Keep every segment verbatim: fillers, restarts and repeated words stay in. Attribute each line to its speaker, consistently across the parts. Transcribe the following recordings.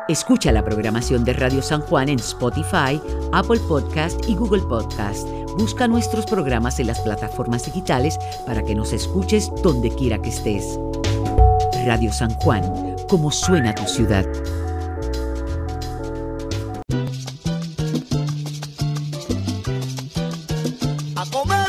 Speaker 1: Escucha la programación de Radio San Juan en Spotify, Apple Podcast y Google Podcast. Busca nuestros programas en las plataformas digitales para que nos escuches donde quiera que estés. Radio San Juan, como suena tu ciudad.
Speaker 2: ¡A comer!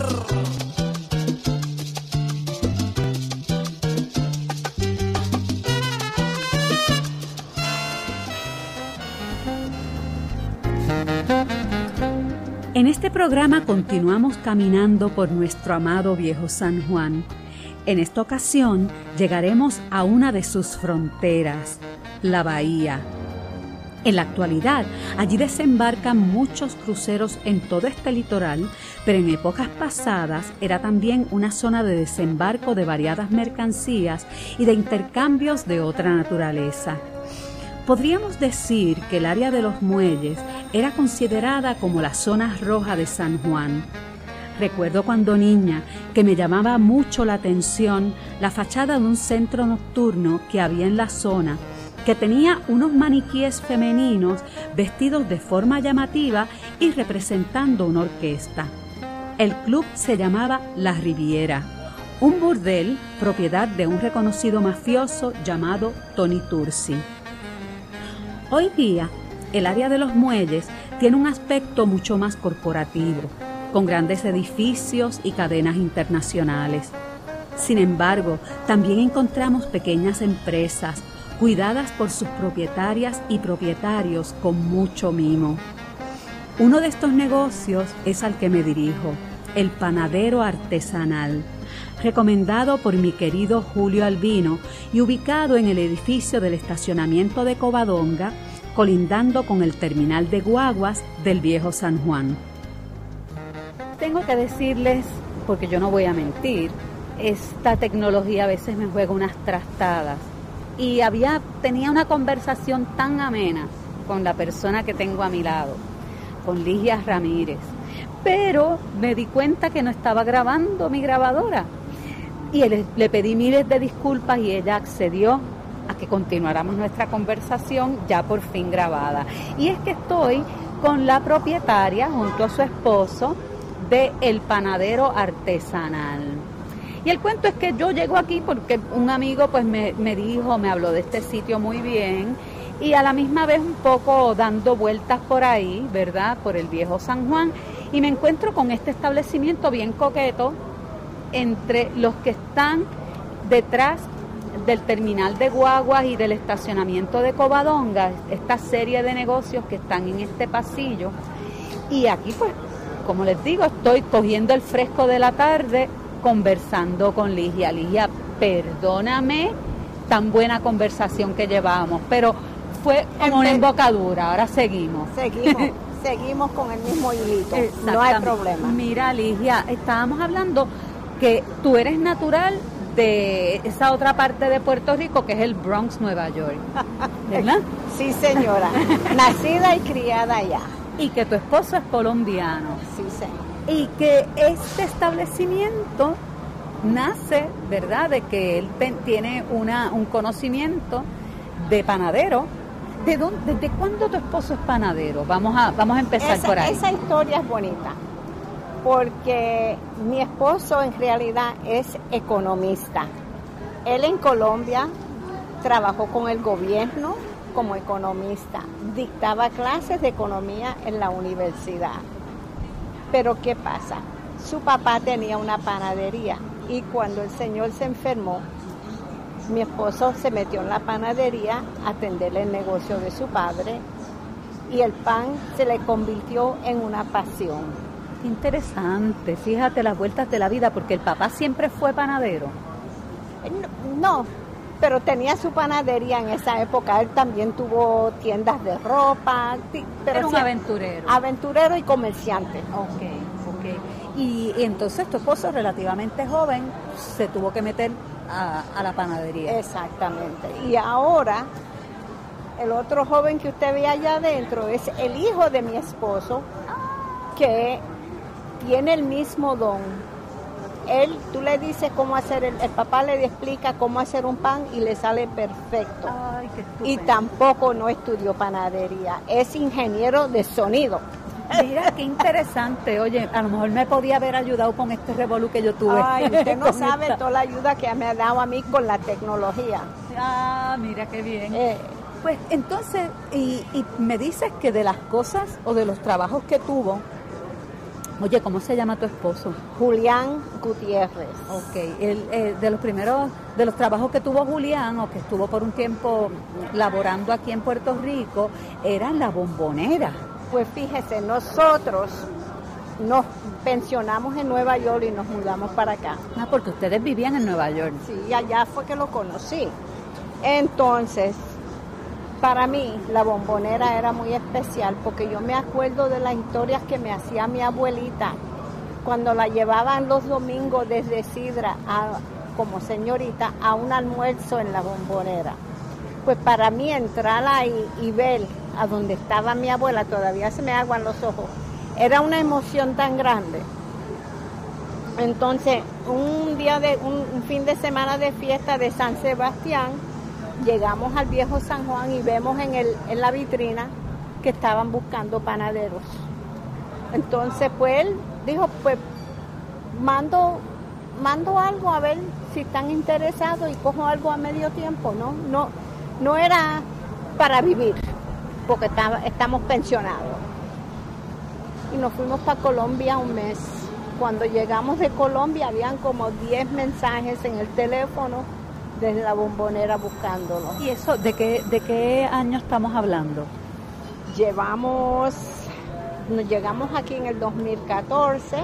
Speaker 3: En este programa continuamos caminando por nuestro amado viejo San Juan. En esta ocasión llegaremos a una de sus fronteras, la bahía. En la actualidad, allí desembarcan muchos cruceros en todo este litoral, pero en épocas pasadas era también una zona de desembarco de variadas mercancías y de intercambios de otra naturaleza. Podríamos decir que el área de los muelles era considerada como la zona roja de San Juan. Recuerdo cuando niña que me llamaba mucho la atención la fachada de un centro nocturno que había en la zona, que tenía unos maniquíes femeninos vestidos de forma llamativa y representando una orquesta. El club se llamaba La Riviera, un burdel propiedad de un reconocido mafioso llamado Tony Tursi. Hoy día, el área de los muelles tiene un aspecto mucho más corporativo, con grandes edificios y cadenas internacionales. Sin embargo, también encontramos pequeñas empresas, cuidadas por sus propietarias y propietarios con mucho mimo. Uno de estos negocios es al que me dirijo, el panadero artesanal, recomendado por mi querido Julio Albino y ubicado en el edificio del estacionamiento de Covadonga, colindando con el terminal de guaguas del viejo San Juan. Tengo que decirles, porque yo no voy a mentir, esta tecnología a veces me juega unas trastadas. Y había, tenía una conversación tan amena con la persona que tengo a mi lado, con Ligia Ramírez. Pero me di cuenta que no estaba grabando mi grabadora. Y le, le pedí miles de disculpas y ella accedió a que continuáramos nuestra conversación ya por fin grabada. Y es que estoy con la propietaria junto a su esposo de El Panadero Artesanal. Y el cuento es que yo llego aquí porque un amigo pues me, me dijo, me habló de este sitio muy bien y a la misma vez un poco dando vueltas por ahí, ¿verdad? Por el viejo San Juan, y me encuentro con este establecimiento bien coqueto entre los que están detrás del terminal de guaguas y del estacionamiento de Covadonga, esta serie de negocios que están en este pasillo. Y aquí pues, como les digo, estoy cogiendo el fresco de la tarde, conversando con Ligia. Ligia, perdóname tan buena conversación que llevábamos, pero fue como una embocadura. Ahora seguimos.
Speaker 4: Seguimos, seguimos con el mismo hilito. No hay problema.
Speaker 3: Mira, Ligia, estábamos hablando que tú eres natural de esa otra parte de Puerto Rico que es el Bronx, Nueva York, ¿verdad?
Speaker 4: Sí, señora. Nacida y criada allá.
Speaker 3: Y que tu esposo es colombiano.
Speaker 4: Sí, señor.
Speaker 3: Y que este establecimiento nace, ¿verdad?, de que él ten, tiene una, un conocimiento de panadero. ¿De dónde, ¿Desde cuándo tu esposo es panadero? Vamos a, vamos a empezar
Speaker 4: esa,
Speaker 3: por ahí.
Speaker 4: Esa historia es bonita, porque mi esposo en realidad es economista. Él en Colombia trabajó con el gobierno como economista, dictaba clases de economía en la universidad. Pero ¿qué pasa? Su papá tenía una panadería y cuando el señor se enfermó, mi esposo se metió en la panadería a atender el negocio de su padre y el pan se le convirtió en una pasión.
Speaker 3: Interesante, fíjate las vueltas de la vida, porque el papá siempre fue panadero.
Speaker 4: No, no, pero tenía su panadería en esa época. Él también tuvo tiendas de ropa. Pero
Speaker 3: era un aventurero.
Speaker 4: Aventurero y comerciante.
Speaker 3: Ok, ok. Y, y entonces tu esposo, relativamente joven, se tuvo que meter a, a la panadería.
Speaker 4: Exactamente. Y ahora, el otro joven que usted ve allá adentro es el hijo de mi esposo, que tiene el mismo don él, tú le dices cómo hacer, el, el papá le explica cómo hacer un pan y le sale perfecto.
Speaker 3: Ay, qué estupendo.
Speaker 4: Y tampoco no estudió panadería, es ingeniero de sonido.
Speaker 3: Mira, qué interesante. Oye, a lo mejor me podía haber ayudado con este revolú que yo tuve.
Speaker 4: Ay, usted no
Speaker 3: Con
Speaker 4: sabe
Speaker 3: esta.
Speaker 4: toda la ayuda que me ha dado a mí con la tecnología.
Speaker 3: Ah, mira qué bien.
Speaker 4: Eh,
Speaker 3: Pues entonces, y, y me dices que de las cosas o de los trabajos que tuvo, oye, ¿cómo se llama tu esposo?
Speaker 4: Julián Gutiérrez.
Speaker 3: Ok, el, eh, de los primeros, de los trabajos que tuvo Julián, o que estuvo por un tiempo laborando aquí en Puerto Rico, era en la bombonera.
Speaker 4: Pues fíjese, nosotros nos pensionamos en Nueva York y nos mudamos para acá.
Speaker 3: Ah, porque ustedes vivían en Nueva York.
Speaker 4: Sí, allá fue que lo conocí. Entonces, para mí la bombonera era muy especial porque yo me acuerdo de las historias que me hacía mi abuelita cuando la llevaban los domingos desde Sidra a, como señorita a un almuerzo en la bombonera. Pues para mí entrar ahí y ver a donde estaba mi abuela, todavía se me aguan los ojos, era una emoción tan grande. Entonces, un día de un, un fin de semana de fiesta de San Sebastián, llegamos al viejo San Juan y vemos en, el, en la vitrina que estaban buscando panaderos. Entonces, pues él dijo, pues mando, mando algo a ver si están interesados y cojo algo a medio tiempo, ¿no? No, no era para vivir, porque estaba, estamos pensionados. Y nos fuimos para Colombia un mes. Cuando llegamos de Colombia, habían como diez mensajes en el teléfono desde la bombonera buscándolo.
Speaker 3: ¿Y eso de qué, de qué año estamos hablando?
Speaker 4: Llevamos, nos llegamos aquí en el dos mil catorce,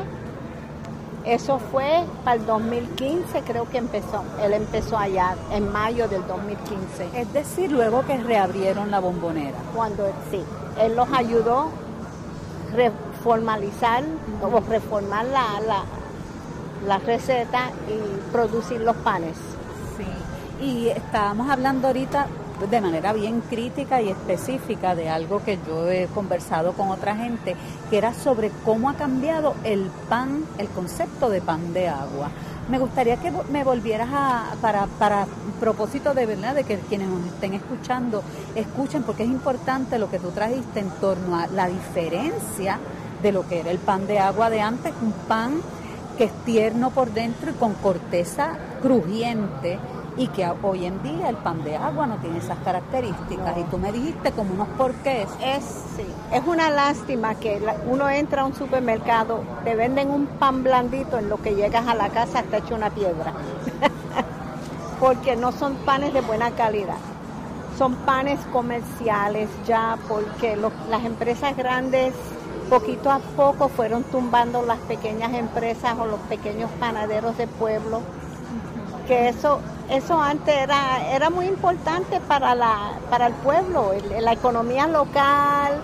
Speaker 4: eso fue para el dos mil quince, creo que empezó, él empezó allá en mayo del dos mil quince.
Speaker 3: Es decir, luego que reabrieron la bombonera.
Speaker 4: Cuando él, sí, él los ayudó a reformalizar o reformar la, la, la receta y producir los panes.
Speaker 3: Sí, y estábamos hablando ahorita de manera bien crítica y específica de algo que yo he conversado con otra gente, que era sobre cómo ha cambiado el pan, el concepto de pan de agua. Me gustaría que me volvieras a, para, para propósito de verdad, de que quienes nos estén escuchando, escuchen, porque es importante lo que tú trajiste en torno a la diferencia de lo que era el pan de agua de antes, un pan que es tierno por dentro y con corteza crujiente, y que hoy en día el pan de agua no tiene esas características. No. Y tú me dijiste como unos porqués.
Speaker 4: Es, sí, es una lástima que la, uno entra a un supermercado, te venden un pan blandito, en lo que llegas a la casa está hecho una piedra. Porque no son panes de buena calidad. Son panes comerciales ya, porque los, las empresas grandes poquito a poco fueron tumbando las pequeñas empresas o los pequeños panaderos de pueblo. Que eso eso antes era era muy importante para la para el pueblo, el, la economía local,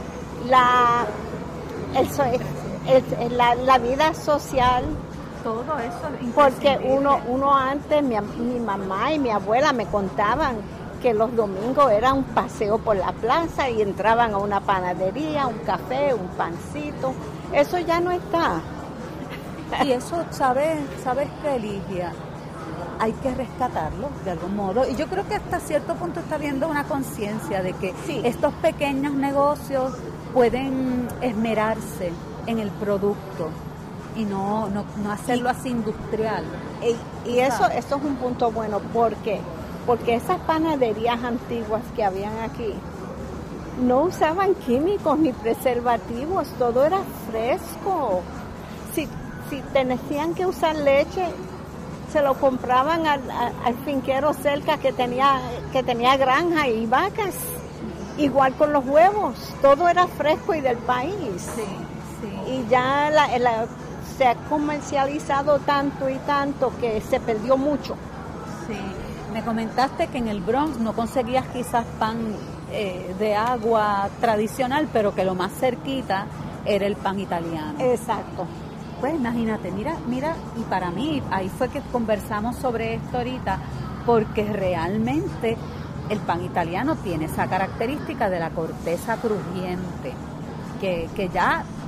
Speaker 4: la el, el, el, la, la vida social,
Speaker 3: todo eso.
Speaker 4: Porque uno uno antes mi, mi mamá y mi abuela me contaban que los domingos era un paseo por la plaza y entraban a una panadería, un café, un pancito. Eso ya no está.
Speaker 3: Y eso, sabes sabes qué, Ligia, hay que rescatarlo de algún modo, y yo creo que hasta cierto punto está habiendo una conciencia de que sí, estos pequeños negocios pueden esmerarse en el producto y no, no, no hacerlo y, así industrial.
Speaker 4: Y, y eso, eso es un punto bueno, porque porque esas panaderías antiguas que habían aquí no usaban químicos ni preservativos, todo era fresco. Si, si tenían que usar leche, se lo compraban al, al, al finquero cerca que tenía, que tenía granja y vacas. Igual con los huevos, todo era fresco y del país.
Speaker 3: Sí, sí.
Speaker 4: Y ya la, la, se ha comercializado tanto y tanto que se perdió mucho.
Speaker 3: Sí. Me comentaste que en el Bronx no conseguías quizás pan eh, de agua tradicional, pero que lo más cerquita era el pan italiano.
Speaker 4: Exacto.
Speaker 3: Pues imagínate, mira, mira, y para mí, ahí fue que conversamos sobre esto ahorita, porque realmente el pan italiano tiene esa característica de la corteza crujiente, que, que ya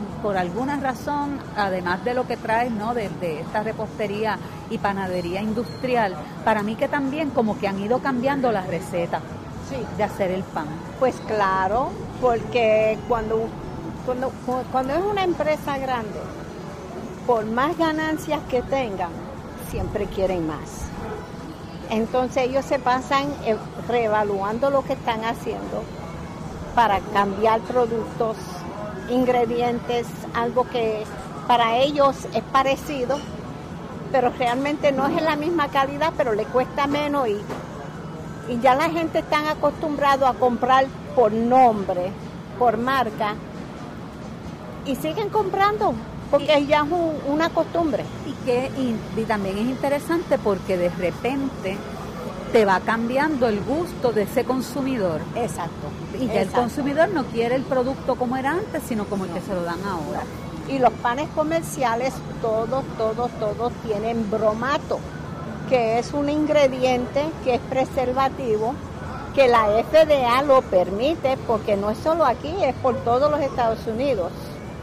Speaker 3: por alguna razón, además de lo que traes, ¿no? De, de esta repostería y panadería industrial, para mí que también como que han ido cambiando las recetas
Speaker 4: Sí.
Speaker 3: de hacer el pan.
Speaker 4: Pues claro, porque cuando, cuando, cuando es una empresa grande, por más ganancias que tengan, siempre quieren más. Entonces ellos se pasan eh, reevaluando lo que están haciendo para cambiar productos, ingredientes, algo que para ellos es parecido, pero realmente no es la misma calidad, pero le cuesta menos y, y ya la gente está acostumbrada a comprar por nombre, por marca, y siguen comprando porque y, ya es un, una costumbre.
Speaker 3: Y que y, y también es interesante porque de repente te va cambiando el gusto de ese consumidor.
Speaker 4: Exacto.
Speaker 3: Y ya
Speaker 4: exacto.
Speaker 3: el consumidor no quiere el producto como era antes, sino como el que se lo dan ahora.
Speaker 4: Y los panes comerciales, todos, todos, todos tienen bromato, que es un ingrediente que es preservativo, que la F D A lo permite, porque no es solo aquí, es por todos los Estados Unidos.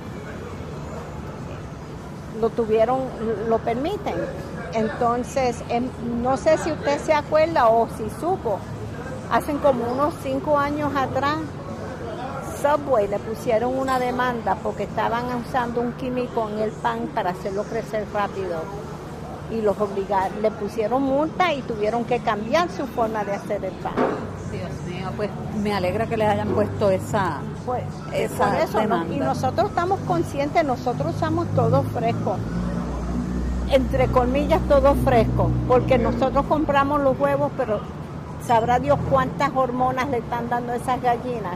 Speaker 4: Lo tuvieron, lo permiten. Entonces, en, no sé si usted se acuerda o si supo, hace como unos cinco años atrás, Subway le pusieron una demanda porque estaban usando un químico en el pan para hacerlo crecer rápido. Y los obligaron, le pusieron multa y tuvieron que cambiar su forma de hacer el pan.
Speaker 3: Dios mío, pues me alegra que les hayan puesto esa,
Speaker 4: pues,
Speaker 3: esa
Speaker 4: por eso,
Speaker 3: demanda.
Speaker 4: ¿no? Y nosotros estamos conscientes, nosotros usamos todo fresco, entre comillas todo fresco, porque nosotros compramos los huevos, pero sabrá Dios cuántas hormonas le están dando a esas gallinas.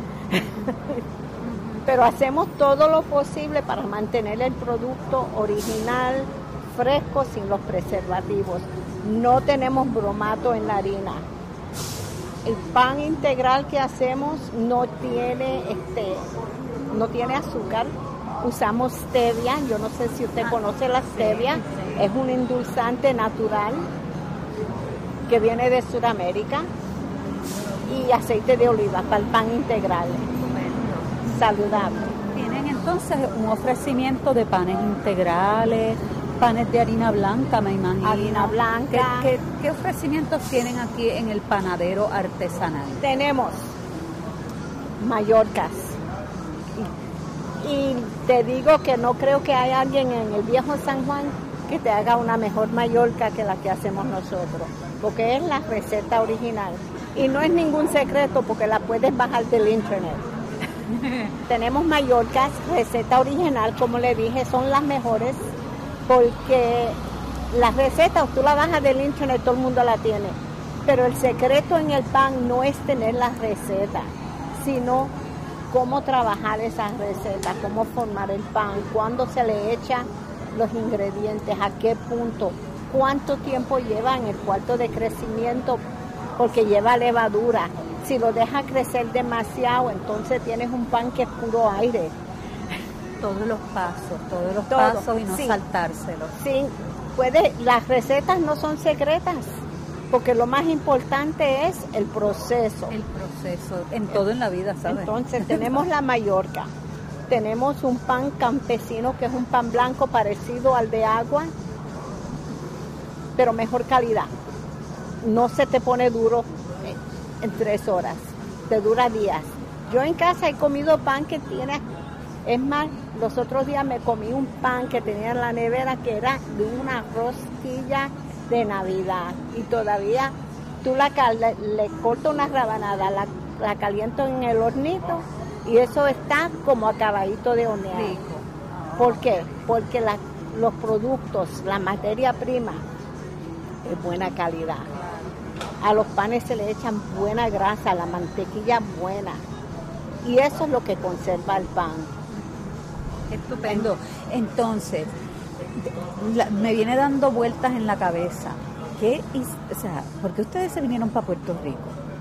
Speaker 4: Pero hacemos todo lo posible para mantener el producto original, fresco, sin los preservativos. No tenemos bromato en la harina. El pan integral que hacemos no tiene este no tiene azúcar. Usamos stevia, yo no sé si usted conoce la stevia, es un endulzante natural que viene de Sudamérica, y aceite de oliva para el pan integral, saludable.
Speaker 3: Tienen entonces un ofrecimiento de panes integrales, panes de harina blanca, me imagino.
Speaker 4: Harina blanca.
Speaker 3: ¿Qué, qué, qué ofrecimientos tienen aquí en el panadero artesanal?
Speaker 4: Tenemos mallorcas. Y, y te digo que no creo que haya alguien en el viejo San Juan que te haga una mejor mallorca que la que hacemos nosotros, porque es la receta original. Y no es ningún secreto porque la puedes bajar del internet. Tenemos mallorcas, receta original, como le dije, son las mejores porque las recetas tú la bajas del internet, todo el mundo la tiene. Pero el secreto en el pan no es tener las recetas, sino cómo trabajar esas recetas, cómo formar el pan, cuándo se le echan los ingredientes, a qué punto, cuánto tiempo lleva en el cuarto de crecimiento, porque lleva levadura. Si lo deja crecer demasiado, entonces tienes un pan que es puro aire.
Speaker 3: Todos los pasos, todos los
Speaker 4: Todo,
Speaker 3: pasos y no
Speaker 4: sí.
Speaker 3: saltárselos.
Speaker 4: Sí, puede, las recetas no son secretas, porque lo más importante es el proceso.
Speaker 3: El proceso, en todo en la vida, ¿sabes?
Speaker 4: Entonces tenemos la mallorca, tenemos un pan campesino que es un pan blanco parecido al de agua, pero mejor calidad. No se te pone duro en tres horas, te dura días. Yo en casa he comido pan que tiene, es más, los otros días me comí un pan que tenía en la nevera que era de una rosquilla de Navidad y todavía tú la le, le cortas una rabanada, la, la caliento en el hornito y eso está como acabadito de hornear.
Speaker 3: Rico.
Speaker 4: ¿Por qué? Porque la, los productos, la materia prima es buena calidad. A los panes se le echan buena grasa, la mantequilla buena. Y eso es lo que conserva el pan.
Speaker 3: Estupendo. Entonces, la, me viene dando vueltas en la cabeza. ¿Qué, o sea, ¿por qué ustedes se vinieron para Puerto Rico?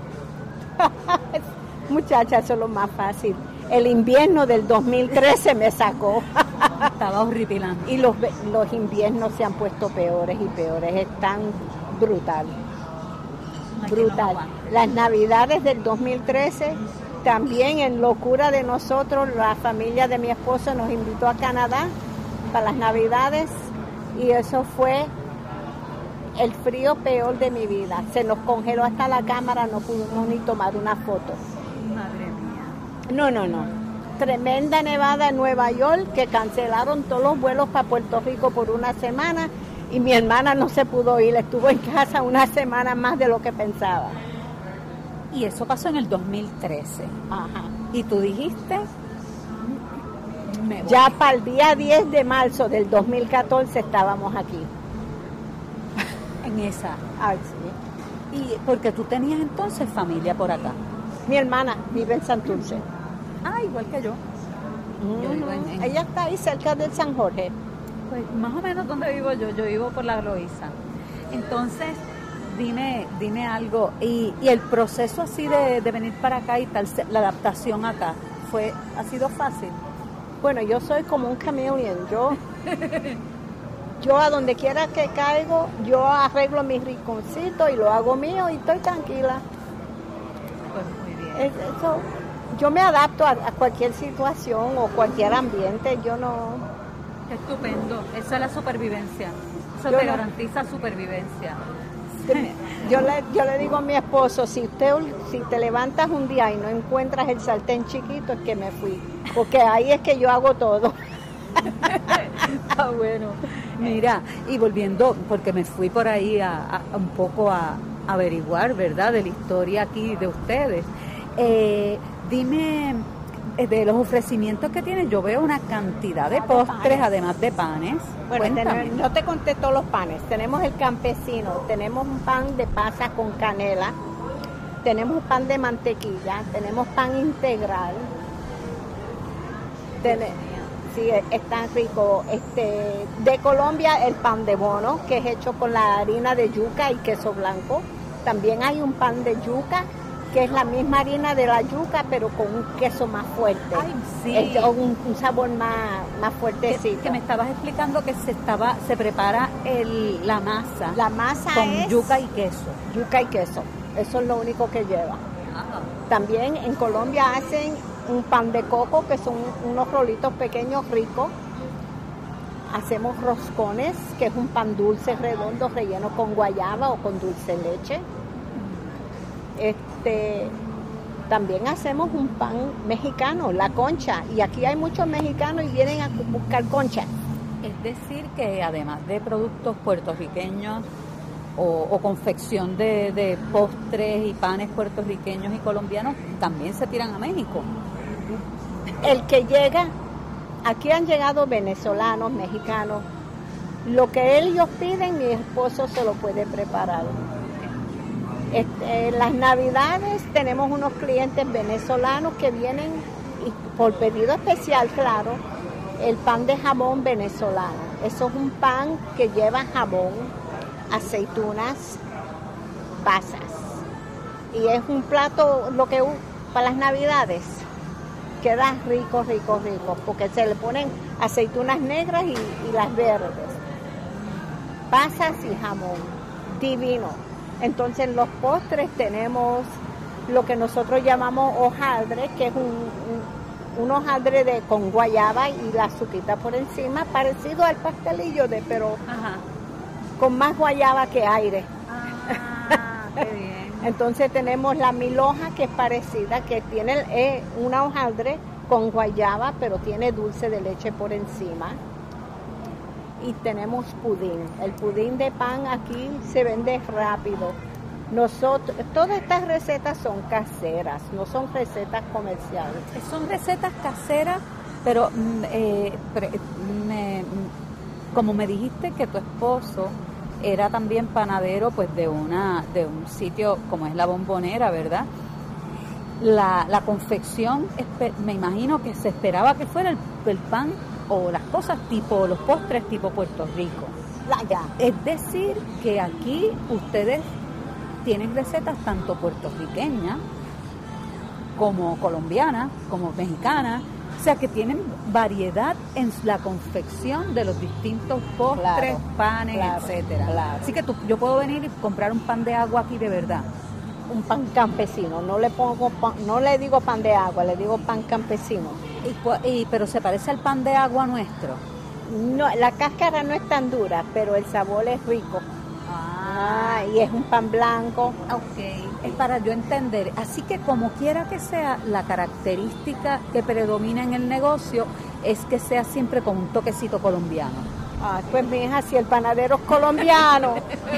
Speaker 4: Muchacha, eso es lo más fácil. El invierno del dos mil trece me sacó.
Speaker 3: Estaba horripilante.
Speaker 4: Y los, los inviernos se han puesto peores y peores. Están brutal. Brutal. Las navidades del dos mil trece También en locura de nosotros, la familia de mi esposo nos invitó a Canadá para las Navidades y eso fue el frío peor de mi vida. Se nos congeló hasta la cámara, no pudimos ni tomar una foto.
Speaker 3: Madre mía.
Speaker 4: No, no, no. Tremenda nevada en Nueva York que cancelaron todos los vuelos para Puerto Rico por una semana y mi hermana no se pudo ir, estuvo en casa una semana más de lo que pensaba.
Speaker 3: Y eso pasó en el dos mil trece.
Speaker 4: Ajá.
Speaker 3: Y tú dijiste, me voy.
Speaker 4: Ya para el día diez de marzo del dos mil catorce estábamos aquí.
Speaker 3: En esa.
Speaker 4: Ay, sí.
Speaker 3: Y porque tú tenías entonces familia por acá.
Speaker 4: Mi hermana vive en Santurce.
Speaker 3: Ah, igual que yo.
Speaker 4: Mm-hmm.
Speaker 3: Yo vivo en, en-
Speaker 4: Ella está ahí cerca del San Jorge.
Speaker 3: Pues más o menos donde vivo yo, yo vivo por la Loíza. Entonces, dime, dime algo. Y, y el proceso así de, de venir para acá y tal, se- la adaptación acá, fue, ¿ha sido fácil?
Speaker 4: Bueno, yo soy como un chameleon. Yo, yo a donde quiera que caigo, yo arreglo mis rinconcitos y lo hago mío y estoy tranquila.
Speaker 3: Pues muy bien.
Speaker 4: Es- eso, yo me adapto a, a cualquier situación o cualquier ambiente. Yo no...
Speaker 3: Estupendo. Esa es la supervivencia. Eso
Speaker 4: Yo
Speaker 3: te
Speaker 4: no-
Speaker 3: garantiza supervivencia.
Speaker 4: Yo le, yo le digo a mi esposo, si usted, si te levantas un día y no encuentras el sartén chiquito, es que me fui. Porque ahí es que yo hago todo.
Speaker 3: Ah, bueno. Mira, y volviendo, porque me fui por ahí a, a- un poco a, a averiguar, ¿verdad?, de la historia aquí de ustedes. Eh, dime, eh, de los ofrecimientos que tienen, yo veo una cantidad de
Speaker 4: Ah, de
Speaker 3: postres,
Speaker 4: panes.
Speaker 3: además de panes.
Speaker 4: Bueno,
Speaker 3: Cuéntame.
Speaker 4: tenemos- no te conté todos los panes. Tenemos el campesino, tenemos un pan de pasa con canela, tenemos un pan de mantequilla, tenemos pan integral. Tene- sí, es tan rico. Este, de Colombia el pan de bono, que es hecho con la harina de yuca y queso blanco. También hay un pan de yuca, que es la misma harina de la yuca, pero con un queso más fuerte.
Speaker 3: Ay, sí.
Speaker 4: Es un, un sabor más, más
Speaker 3: que,
Speaker 4: fuertecito.
Speaker 3: que me estabas explicando que se estaba se prepara el, la masa
Speaker 4: La masa
Speaker 3: con
Speaker 4: es
Speaker 3: yuca y queso.
Speaker 4: yuca y queso. Eso es lo único que lleva. También en Colombia hacen un pan de coco, que son unos rolitos pequeños ricos. Hacemos roscones, que es un pan dulce redondo relleno con guayaba o con dulce de leche. Este, también hacemos un pan mexicano, la concha. Y aquí hay muchos mexicanos y vienen a buscar concha.
Speaker 3: Es decir, que además de productos puertorriqueños o, o confección de, de postres y panes puertorriqueños y colombianos, también se tiran a México.
Speaker 4: El que llega, aquí han llegado venezolanos, mexicanos. Lo que ellos piden, mi esposo se lo puede preparar. Este, en las Navidades tenemos unos clientes venezolanos que vienen, y por pedido especial, claro, el pan de jamón venezolano. Eso es un pan que lleva jamón, aceitunas, pasas. Y es un plato, lo que u- para las Navidades, queda rico, rico, rico, porque se le ponen aceitunas negras y, y las verdes. Pasas y jamón, divino. Entonces en los postres tenemos lo que nosotros llamamos hojaldre, que es un, un, un hojaldre de, con guayaba y la azuquita por encima, parecido al pastelillo, de, pero
Speaker 3: Ajá.
Speaker 4: con más guayaba que aire.
Speaker 3: Ah, qué bien.
Speaker 4: Entonces tenemos la milhoja, que es parecida, que tiene eh, una hojaldre con guayaba, pero tiene dulce de leche por encima. Y tenemos pudín. El pudín de pan aquí se vende rápido. Nosotros, todas estas recetas son caseras, no son recetas comerciales.
Speaker 3: Son recetas caseras, pero mm, eh, pre- me- mm, como me dijiste que tu esposo era también panadero, pues de una de un sitio como es La Bombonera, ¿verdad? La, la confección, espe- me imagino que se esperaba que fuera el, el pan o las cosas tipo, los postres tipo Puerto Rico.
Speaker 4: La, ya.
Speaker 3: Es decir, que aquí ustedes tienen recetas tanto puertorriqueñas como colombianas, como mexicanas, o sea que tienen variedad en la confección de los distintos postres,
Speaker 4: Claro,
Speaker 3: panes,
Speaker 4: claro,
Speaker 3: etcétera.
Speaker 4: claro.
Speaker 3: Así que tú, yo puedo venir y comprar un pan de agua aquí de verdad.
Speaker 4: un pan campesino, no le pongo pan, no le digo pan de agua, le digo pan campesino.
Speaker 3: Y, y, pero se parece al pan de agua nuestro.
Speaker 4: No, la cáscara no es tan dura, pero el sabor es rico.
Speaker 3: Ah,
Speaker 4: ah y es un pan blanco.
Speaker 3: Ok. Es para yo entender. Así que como quiera que sea, la característica que predomina en el negocio es que sea siempre con un toquecito colombiano.
Speaker 4: Ah, pues mi hija, si el panadero es colombiano,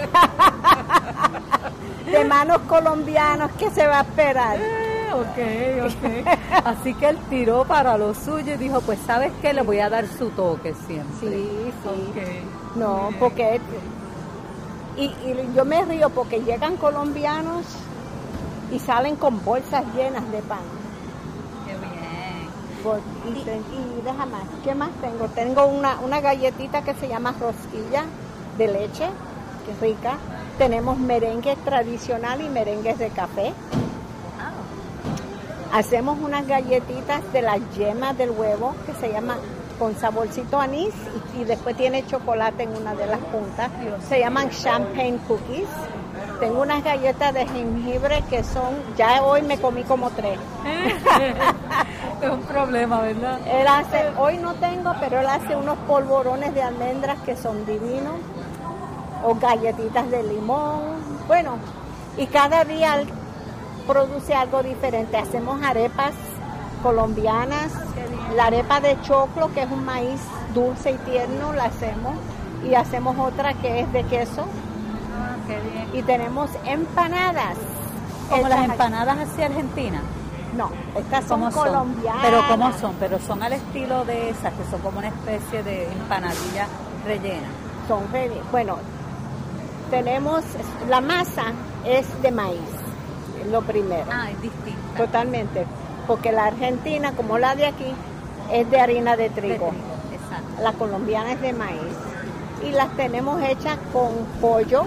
Speaker 4: de manos colombianos, ¿qué se va a esperar?
Speaker 3: Ok, ok. Así que él tiró para lo suyo y dijo, pues ¿sabes qué? Le voy a dar su toque siempre.
Speaker 4: Sí, sí.
Speaker 3: Okay.
Speaker 4: No, porque... Y, y yo me río porque llegan colombianos y salen con bolsas llenas de pan.
Speaker 3: Qué bien.
Speaker 4: Por, y, y, y deja más, ¿qué más tengo? Tengo una, una galletita que se llama rosquilla de leche, que es rica. Tenemos merengue tradicional y merengues de café. Hacemos unas galletitas de las yemas del huevo que se llama con saborcito anís y, y después tiene chocolate en una de las puntas. Se llaman champagne cookies. Tengo unas galletas de jengibre que son, ya hoy me comí como tres.
Speaker 3: Es un problema, ¿verdad?
Speaker 4: Él hace, hoy no tengo, pero él hace unos polvorones de almendras que son divinos. O galletitas de limón. Bueno, y cada día produce algo diferente. Hacemos arepas colombianas, la arepa de choclo, que es un maíz dulce y tierno, la hacemos, y hacemos otra que es de queso.
Speaker 3: Ah, qué bien.
Speaker 4: Y tenemos empanadas.
Speaker 3: ¿Como las empanadas hacia Argentina?
Speaker 4: No, estas son colombianas.
Speaker 3: ¿Pero cómo son? Pero son al estilo de esas, que son como una especie de empanadilla rellena.
Speaker 4: Son rellenas. Bueno, tenemos, la masa es de maíz. Lo primero.
Speaker 3: Ah, es distinta.
Speaker 4: Totalmente, porque la argentina, como la de aquí, es de harina de trigo.
Speaker 3: De trigo, exacto.
Speaker 4: La colombiana es de maíz. Y las tenemos hechas con pollo.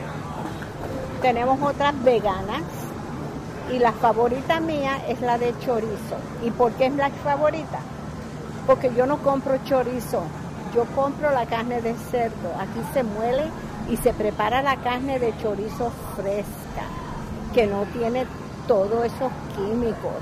Speaker 4: Tenemos otras veganas. Y la favorita mía es la de chorizo. ¿Y por qué es la favorita? Porque yo no compro chorizo, yo compro la carne de cerdo. Aquí se muele y se prepara la carne de chorizo fresca, que no tiene todos esos químicos.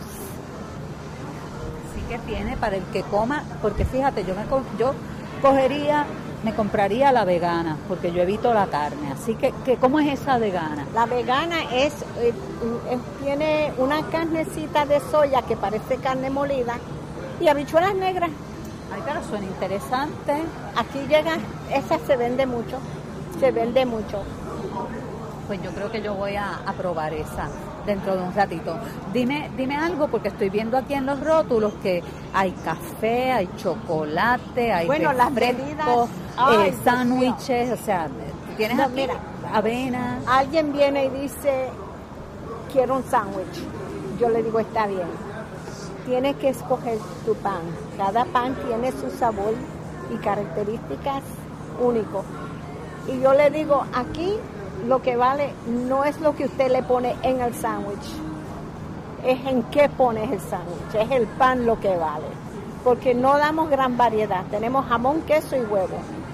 Speaker 3: Sí que tiene para el que coma, porque fíjate, yo me yo cogería, me compraría la vegana, porque yo evito la carne. Así que, que ¿cómo es esa vegana?
Speaker 4: La vegana es, eh, eh, tiene una carnecita de soya que parece carne molida y habichuelas negras.
Speaker 3: Ay, pero suena interesante.
Speaker 4: Aquí llega, esa se vende mucho, se vende mucho.
Speaker 3: Pues yo creo que yo voy a, a probar esa dentro de un ratito. Dime, dime algo, porque estoy viendo aquí en los rótulos que hay café, hay chocolate, hay
Speaker 4: bueno, las
Speaker 3: refrescos, eh, sándwiches, o sea, tienes
Speaker 4: no,
Speaker 3: aquí
Speaker 4: mira,
Speaker 3: avena.
Speaker 4: Alguien viene y dice, quiero un sándwich. Yo le digo, está bien. Tienes que escoger tu pan. Cada pan tiene su sabor y características únicos. Y yo le digo, aquí lo que vale no es lo que usted le pone en el sándwich, es en qué pones el sándwich, es el pan lo que vale, porque no damos gran variedad, tenemos jamón, queso y huevo.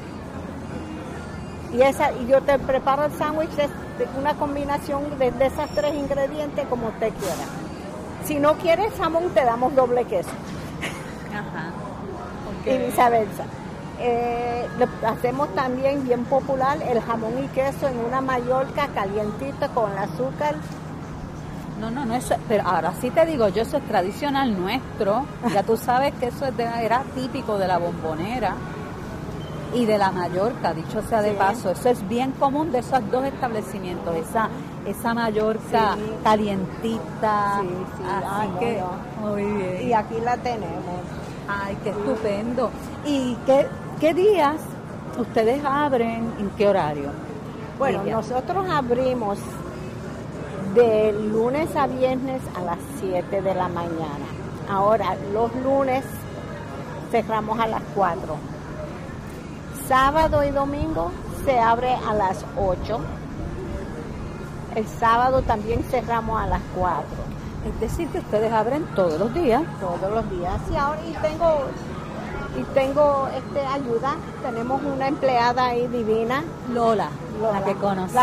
Speaker 4: Y esa y yo te preparo el sándwich de una combinación de, de esas tres ingredientes como usted quiera. Si no quieres jamón, te damos doble queso.
Speaker 3: Ajá.
Speaker 4: Okay. Y viceversa. Eh, hacemos también bien popular el jamón y queso en una Mallorca calientita con el azúcar.
Speaker 3: No, no, no, eso, pero ahora sí te digo, yo eso es tradicional nuestro, ya tú sabes que eso es de, era típico de la Bombonera y de la Mallorca, dicho sea de sí. paso, eso es bien común de esos dos establecimientos, esa esa Mallorca sí. calientita,
Speaker 4: sí, sí.
Speaker 3: así
Speaker 4: Ay,
Speaker 3: que,
Speaker 4: no, no.
Speaker 3: muy bien.
Speaker 4: Y aquí la tenemos.
Speaker 3: Ay, qué sí. estupendo. ¿Y qué, qué días ustedes abren, en qué horario?
Speaker 4: Bueno,
Speaker 3: Lidia.
Speaker 4: Nosotros abrimos de lunes a viernes a las siete de la mañana. Ahora, los lunes cerramos a las cuatro. Sábado y domingo se abre a las ocho. El sábado también cerramos a las cuatro.
Speaker 3: Es decir, que ustedes abren todos los días.
Speaker 4: Todos los días. Y ahora y tengo y tengo este ayuda. Tenemos una empleada ahí divina.
Speaker 3: Lola,
Speaker 4: Lola
Speaker 3: la que conocí.
Speaker 4: La,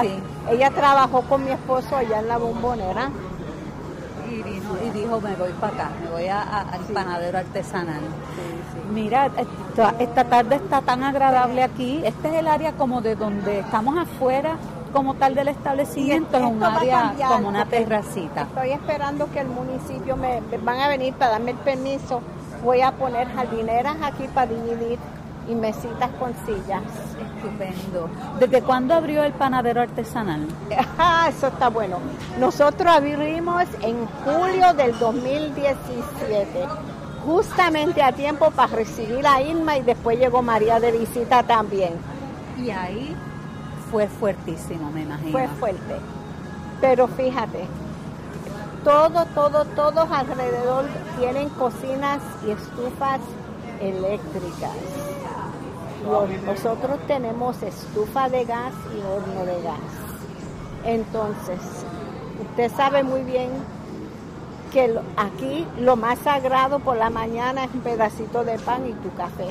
Speaker 4: Ella trabajó con mi esposo allá en la Bombonera.
Speaker 3: Y, vino, y dijo, me voy para acá, me voy a, a, al sí. panadero artesanal. Sí, sí. Mira, esta, esta tarde está tan agradable aquí. Este es el área como de donde estamos afuera, como tal del establecimiento, es un área como una terracita.
Speaker 4: Estoy esperando que el municipio me, me van a venir para darme el permiso. Voy a poner jardineras aquí para dividir y mesitas con sillas.
Speaker 3: Estupendo. ¿Desde cuándo abrió el panadero artesanal?
Speaker 4: Ah, eso está bueno. Nosotros abrimos en julio del dos mil diecisiete, justamente a tiempo para recibir a Irma, y después llegó María de visita también.
Speaker 3: Y ahí fue fuertísimo, me imagino.
Speaker 4: Fue fuerte. Pero fíjate, todo, todo, todos alrededor tienen cocinas y estufas eléctricas. Nosotros tenemos estufa de gas y horno de gas. Entonces, usted sabe muy bien que lo, aquí lo más sagrado por la mañana es un pedacito de pan y tu café.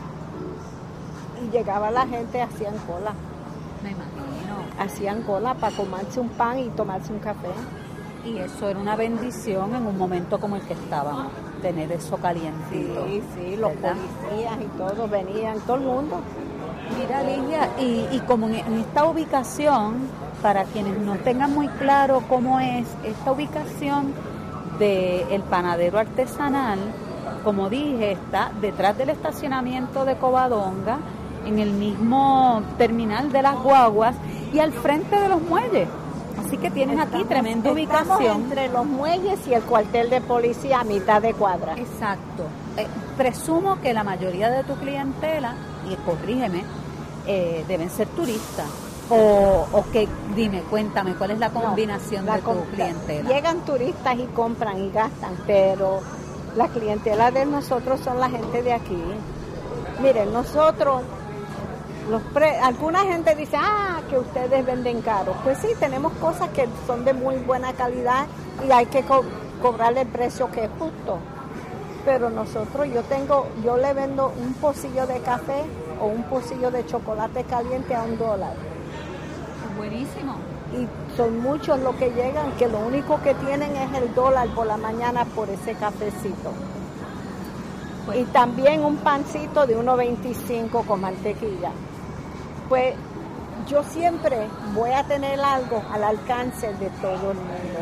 Speaker 4: Y llegaba la gente, hacían cola.
Speaker 3: Me imagino.
Speaker 4: Hacían cola para comerse un pan y tomarse un café.
Speaker 3: Y eso era una bendición en un momento como el que estábamos, tener eso calientito.
Speaker 4: Sí, sí, los ¿verdad? Policías y todos venían, todo el mundo.
Speaker 3: Mira, Ligia, y, y como en, en esta ubicación, para quienes no tengan muy claro cómo es esta ubicación del panadero artesanal, como dije, está detrás del estacionamiento de Covadonga, en el mismo terminal de las guaguas y al frente de los muelles. Así que tienes estamos, aquí tremenda ubicación.
Speaker 4: Entre los muelles y el cuartel de policía a mitad de cuadra.
Speaker 3: Exacto. Eh, presumo que la mayoría de tu clientela, y corrígeme, eh, deben ser turistas. O, o que, dime, cuéntame, ¿cuál es la combinación no, la de tu clientela?
Speaker 4: Llegan turistas y compran y gastan, pero la clientela de nosotros son la gente de aquí. Miren, nosotros... Los pre, alguna gente dice, ah, que ustedes venden caro. Pues sí, tenemos cosas que son de muy buena calidad y hay que co- cobrarle el precio que es justo. Pero nosotros, yo tengo, yo le vendo un pocillo de café o un pocillo de chocolate caliente a un dólar.
Speaker 3: Buenísimo.
Speaker 4: Y son muchos los que llegan, que lo único que tienen es el dólar por la mañana por ese cafecito. Pues. Y también un pancito de uno veinticinco con mantequilla. Pues yo siempre voy a tener algo al alcance de todo el mundo.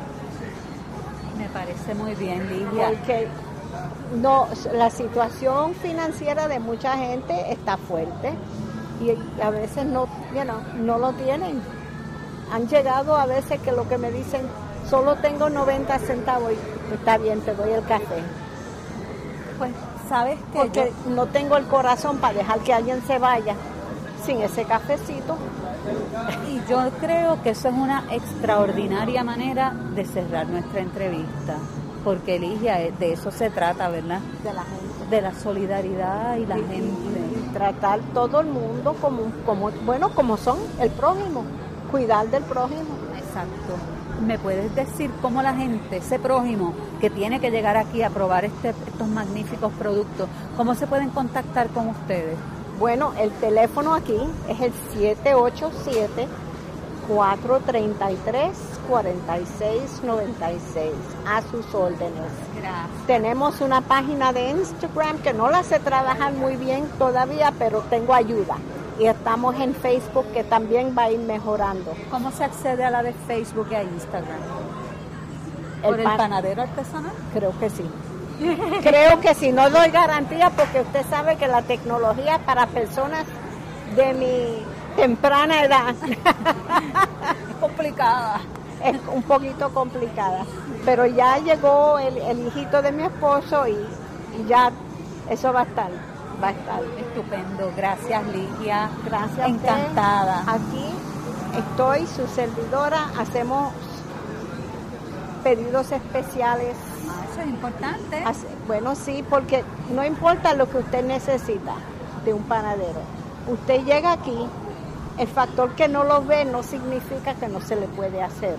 Speaker 3: Me parece muy bien, Ligia.
Speaker 4: Porque no, la situación financiera de mucha gente está fuerte y a veces no, you know, no lo tienen. Han llegado a veces que lo que me dicen, solo tengo noventa centavos y está bien, te doy el café.
Speaker 3: Pues, ¿sabes qué?
Speaker 4: Porque
Speaker 3: yo...
Speaker 4: no tengo el corazón para dejar que alguien se vaya sin ese cafecito.
Speaker 3: Y yo creo que eso es una extraordinaria manera de cerrar nuestra entrevista, porque Ligia, de eso se trata, ¿verdad?
Speaker 4: De la gente.
Speaker 3: De la solidaridad y la y, gente.
Speaker 4: Y tratar todo el mundo como, como, bueno, como son el prójimo, cuidar del prójimo.
Speaker 3: Exacto. ¿Me puedes decir cómo la gente, ese prójimo que tiene que llegar aquí a probar este, estos magníficos productos, cómo se pueden contactar con ustedes?
Speaker 4: Bueno, el teléfono aquí es el siete ocho siete, cuatro tres tres, cuatro seis nueve seis, a sus órdenes.
Speaker 3: Gracias.
Speaker 4: Tenemos una página de Instagram que no la sé trabajar muy bien todavía, pero tengo ayuda. Y estamos en Facebook, que también va a ir mejorando.
Speaker 3: ¿Cómo se accede a la de Facebook y a Instagram? ¿Por el,
Speaker 4: el pan-
Speaker 3: panadero artesanal?
Speaker 4: Creo que sí. Creo que sí, no doy garantía porque usted sabe que la tecnología para personas de mi temprana edad
Speaker 3: es complicada.
Speaker 4: Es un poquito complicada. Pero ya llegó el, el hijito de mi esposo y, y ya eso va a estar. Va a estar.
Speaker 3: Estupendo, gracias Ligia.
Speaker 4: Gracias.
Speaker 3: Encantada.
Speaker 4: Aquí estoy, su servidora, hacemos pedidos especiales.
Speaker 3: Eso es importante.
Speaker 4: Hace, bueno, sí, porque no importa lo que usted necesita de un panadero. Usted llega aquí, el factor que no lo ve no significa que no se le puede hacer.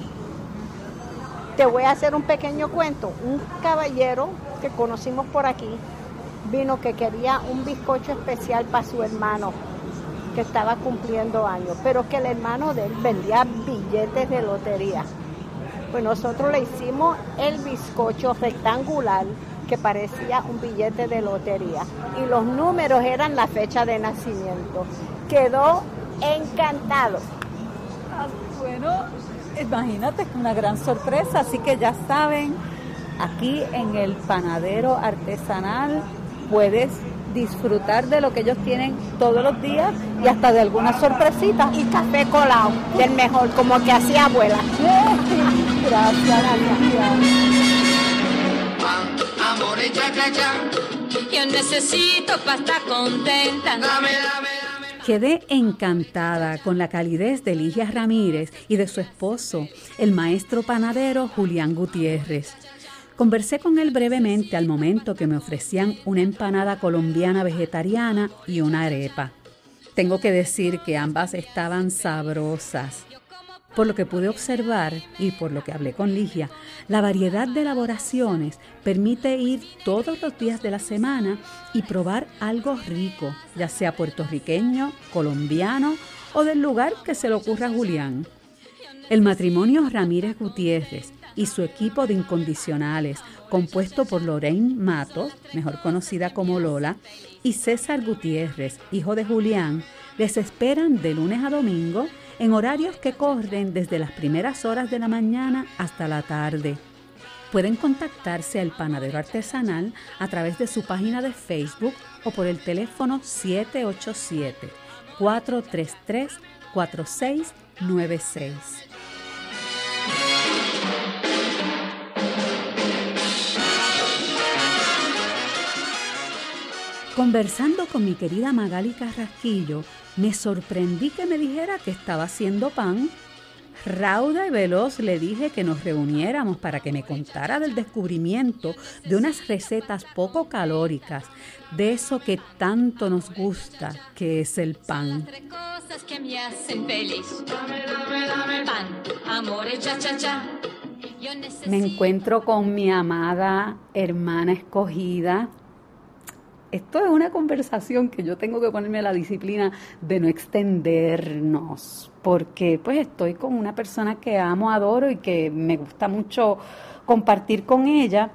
Speaker 4: Te voy a hacer un pequeño cuento. Un caballero que conocimos por aquí vino que quería un bizcocho especial para su hermano que estaba cumpliendo años, pero que el hermano de él vendía billetes de lotería. Pues nosotros le hicimos el bizcocho rectangular que parecía un billete de lotería y los números eran la fecha de nacimiento. Quedó encantado.
Speaker 3: Ah, bueno, imagínate, es una gran sorpresa, así que ya saben, aquí en el panadero artesanal puedes disfrutar de lo que ellos tienen todos los días y hasta de algunas sorpresitas.
Speaker 4: Y café colado, del mejor, como que hacía abuela.
Speaker 3: Gracias, gracias.
Speaker 2: Amore, cha, cha, cha. Yo necesito para estar contenta. Dame, dame, dame.
Speaker 3: Quedé encantada con la calidez de Ligia Ramírez y de su esposo, el maestro panadero Julián Gutiérrez. Conversé con él brevemente al momento que me ofrecían una empanada colombiana vegetariana y una arepa. Tengo que decir que ambas estaban sabrosas. Por lo que pude observar y por lo que hablé con Ligia, la variedad de elaboraciones permite ir todos los días de la semana y probar algo rico, ya sea puertorriqueño, colombiano o del lugar que se le ocurra a Julián. El matrimonio Ramírez Gutiérrez y su equipo de incondicionales, compuesto por Lorraine Matos, mejor conocida como Lola, y César Gutiérrez, hijo de Julián, les esperan de lunes a domingo en horarios que corren desde las primeras horas de la mañana hasta la tarde. Pueden contactarse al panadero artesanal a través de su página de Facebook o por el teléfono siete ocho siete, cuatro tres tres, cuatro seis nueve seis. Conversando con mi querida Magali Carrasquillo, me sorprendí que me dijera que estaba haciendo pan. Rauda y veloz le dije que nos reuniéramos para que me contara del descubrimiento de unas recetas poco calóricas, de eso que tanto nos gusta, que es el pan.
Speaker 2: Tres cosas que me hacen feliz. Dame, dame, dame. Pan, amore, cha, cha, cha. Yo necesito...
Speaker 3: Me encuentro con mi amada hermana escogida. Esto es una conversación que yo tengo que ponerme a la disciplina de no extendernos, porque pues estoy con una persona que amo, adoro y que me gusta mucho compartir con ella.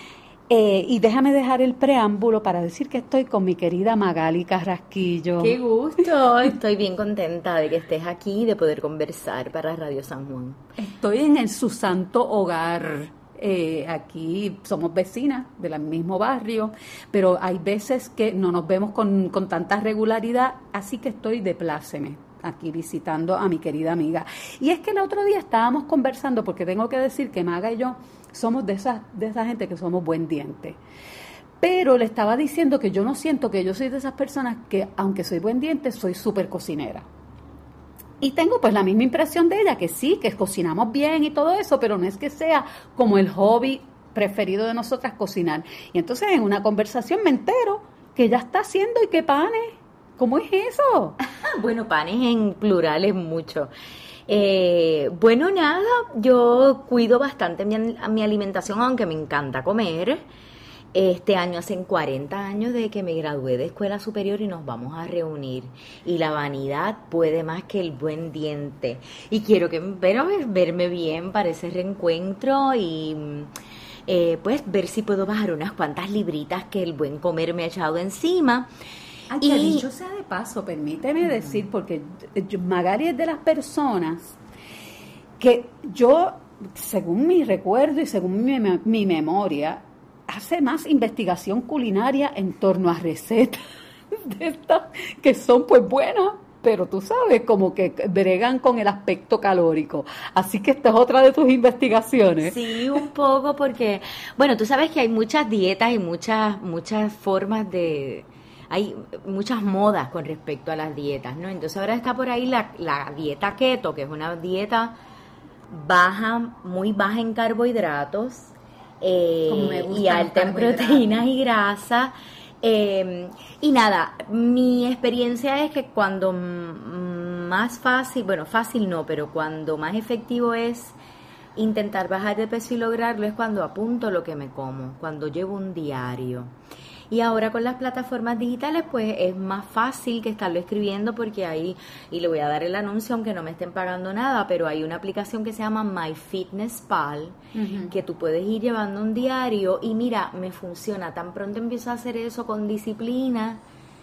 Speaker 3: Eh, y déjame dejar el preámbulo para decir que estoy con mi querida Magali Carrasquillo.
Speaker 5: ¡Qué gusto! Estoy bien contenta de que estés aquí y de poder conversar para Radio San Juan.
Speaker 3: Estoy en el su santo hogar. Eh, aquí somos vecinas del mismo barrio, pero hay veces que no nos vemos con, con tanta regularidad, así que estoy de pláceme aquí visitando a mi querida amiga. Y es que el otro día estábamos conversando, porque tengo que decir que Maga y yo somos de esa, de esa gente que somos buen diente. Pero le estaba diciendo que yo no siento que yo soy de esas personas que, aunque soy buen diente, soy súper cocinera. Y tengo pues la misma impresión de ella, que sí, que cocinamos bien y todo eso, pero no es que sea como el hobby preferido de nosotras cocinar. Y entonces en una conversación me entero que ella está haciendo y qué panes. ¿Cómo es eso?
Speaker 5: Bueno, panes en plural es mucho. Eh, bueno, nada, yo cuido bastante mi, mi alimentación, aunque me encanta comer. Este año hacen cuarenta años de que me gradué de escuela superior y nos vamos a reunir. Y la vanidad puede más que el buen diente. Y quiero que pero, verme bien para ese reencuentro y eh, pues ver si puedo bajar unas cuantas libritas que el buen comer me ha echado encima.
Speaker 3: Ay,
Speaker 5: y...
Speaker 3: que dicho sea de paso, permíteme decir, porque yo, Magali es de las personas que yo, según mi recuerdo y según mi, mi memoria, hace más investigación culinaria en torno a recetas de estas que son pues buenas, pero tú sabes, como que bregan con el aspecto calórico. Así que esta es otra de tus investigaciones.
Speaker 5: Sí, un poco, porque, bueno, tú sabes que hay muchas dietas y muchas, muchas formas de... Hay muchas modas con respecto a las dietas, ¿no? Entonces ahora está por ahí la, la dieta keto, que es una dieta baja, muy baja en carbohidratos, Eh, y alta en proteínas y grasa. Eh, y nada, mi experiencia es que cuando m- más fácil, bueno, fácil no, pero cuando más efectivo es intentar bajar de peso y lograrlo es cuando apunto lo que me como, cuando llevo un diario. Y ahora con las plataformas digitales pues es más fácil que estarlo escribiendo, porque ahí, y le voy a dar el anuncio aunque no me estén pagando nada, pero hay una aplicación que se llama MyFitnessPal, uh-huh, que tú puedes ir llevando un diario y mira, me funciona. Tan pronto empiezo a hacer eso con disciplina,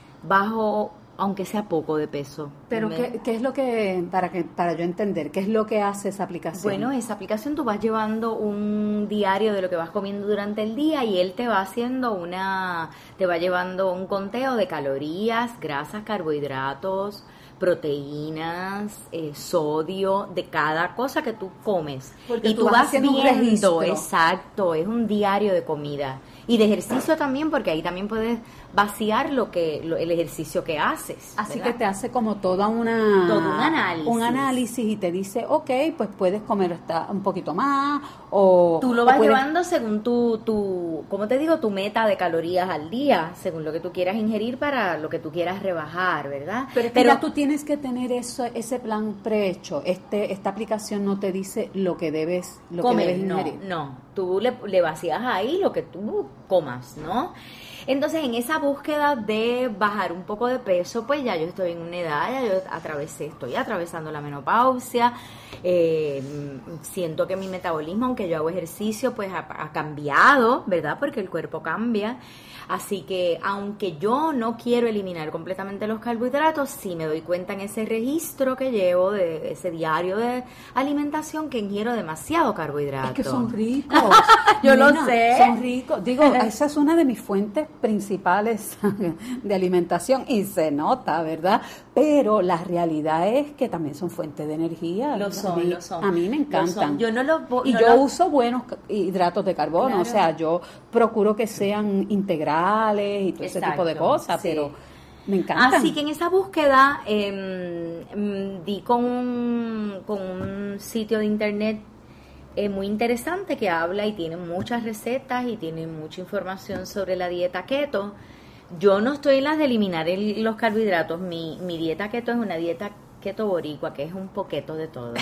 Speaker 5: bajo aunque sea poco de peso.
Speaker 3: Pero
Speaker 5: me...
Speaker 3: ¿qué, qué es lo que, para que para yo entender, qué es lo que hace esa aplicación?
Speaker 5: Bueno, esa aplicación tú vas llevando un diario de lo que vas comiendo durante el día y él te va haciendo una, te va llevando un conteo de calorías, grasas, carbohidratos, proteínas, eh, sodio, de cada cosa que tú comes.
Speaker 3: Porque
Speaker 5: y
Speaker 3: tú
Speaker 5: tú
Speaker 3: vas
Speaker 5: vas
Speaker 3: haciendo un
Speaker 5: viendo,
Speaker 3: registro.
Speaker 5: exacto, es un diario de comida. Y de ejercicio también, porque ahí también puedes vaciar lo que lo, el ejercicio que haces.
Speaker 3: Así
Speaker 5: ¿verdad?
Speaker 3: que te hace como toda una
Speaker 5: todo un análisis.
Speaker 3: un análisis y te dice, ok, pues puedes comer hasta un poquito más, o
Speaker 5: tú lo vas
Speaker 3: puedes...
Speaker 5: llevando según tu, tu, ¿cómo te digo? Tu meta de calorías al día, según lo que tú quieras ingerir para lo que tú quieras rebajar, ¿verdad?
Speaker 3: Pero, es que ya tú tienes que tener eso, ese plan prehecho. Este, esta aplicación no te dice lo que debes, lo
Speaker 5: comer,
Speaker 3: que debes ingerir.
Speaker 5: No, no, tú le, le vacías ahí lo que tú comas, ¿no? Entonces, en esa búsqueda de bajar un poco de peso, pues ya yo estoy en una edad, ya yo atravesé, estoy atravesando la menopausia, eh, siento que mi metabolismo, aunque yo hago ejercicio, pues ha, ha cambiado, ¿verdad? Porque el cuerpo cambia. Así que, aunque yo no quiero eliminar completamente los carbohidratos, sí me doy cuenta en ese registro que llevo, de ese diario de alimentación, que ingiero demasiado carbohidrato.
Speaker 3: Es que son ricos.
Speaker 5: Yo
Speaker 3: Nena,
Speaker 5: lo sé.
Speaker 3: Son ricos. Digo, esa es una de mis fuentes principales de alimentación y se nota, ¿verdad? Pero la realidad es que también son fuentes de energía.
Speaker 5: Lo son,
Speaker 3: a mí,
Speaker 5: lo son.
Speaker 3: A mí me encantan.
Speaker 5: Yo no lo
Speaker 3: Y
Speaker 5: no
Speaker 3: yo
Speaker 5: lo...
Speaker 3: uso buenos hidratos de carbono,
Speaker 5: Claro.
Speaker 3: o sea, yo procuro que sean integrales y todo
Speaker 5: Exacto,
Speaker 3: ese tipo de cosas,
Speaker 5: sí.
Speaker 3: pero me encantan.
Speaker 5: Así que en esa búsqueda eh, mm, di con un, con un sitio de internet eh, muy interesante que habla y tiene muchas recetas y tiene mucha información sobre la dieta keto. Yo no estoy en las de eliminar el, los carbohidratos. Mi, mi dieta keto es una dieta keto boricua, que es un poquito de todo.